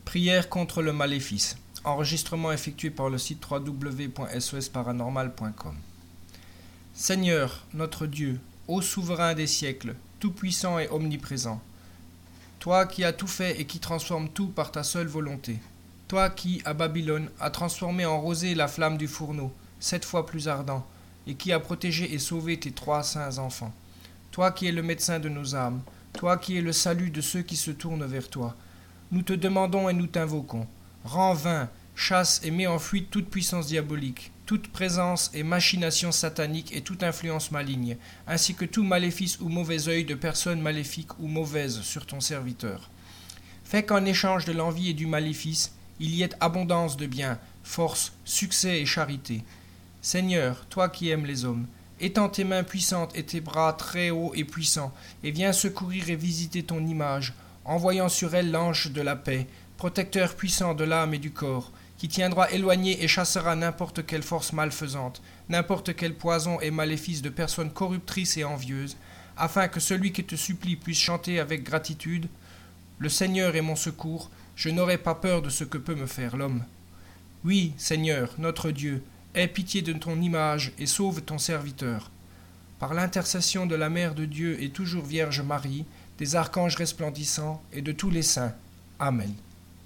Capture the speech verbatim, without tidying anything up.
Prière contre le maléfice. Enregistrement effectué par le site w w w point s o s paranormal point com. Seigneur, notre Dieu, ô souverain des siècles, tout-puissant et omniprésent, toi qui as tout fait et qui transformes tout par ta seule volonté, toi qui, à Babylone, as transformé en rosée la flamme du fourneau, sept fois plus ardent, et qui as protégé et sauvé tes trois saints enfants, toi qui es le médecin de nos âmes, toi qui es le salut de ceux qui se tournent vers toi, nous te demandons et nous t'invoquons, rends vain, chasse et mets en fuite toute puissance diabolique, toute présence et machination satanique et toute influence maligne, ainsi que tout maléfice ou mauvais œil de personnes maléfiques ou mauvaises sur ton serviteur. Fais qu'en échange de l'envie et du maléfice, il y ait abondance de biens, force, succès et charité. Seigneur, toi qui aimes les hommes, étends tes mains puissantes et tes bras très hauts et puissants, et viens secourir et visiter ton image, envoyant sur elle l'ange de la paix, protecteur puissant de l'âme et du corps, qui tiendra éloigné et chassera n'importe quelle force malfaisante, n'importe quel poison et maléfice de personnes corruptrices et envieuses, afin que celui qui te supplie puisse chanter avec gratitude « Le Seigneur est mon secours, je n'aurai pas peur de ce que peut me faire l'homme. » Oui, Seigneur, notre Dieu, aie pitié de ton image et sauve ton serviteur. Par l'intercession de la Mère de Dieu et toujours Vierge Marie, des archanges resplendissants et de tous les saints. Amen.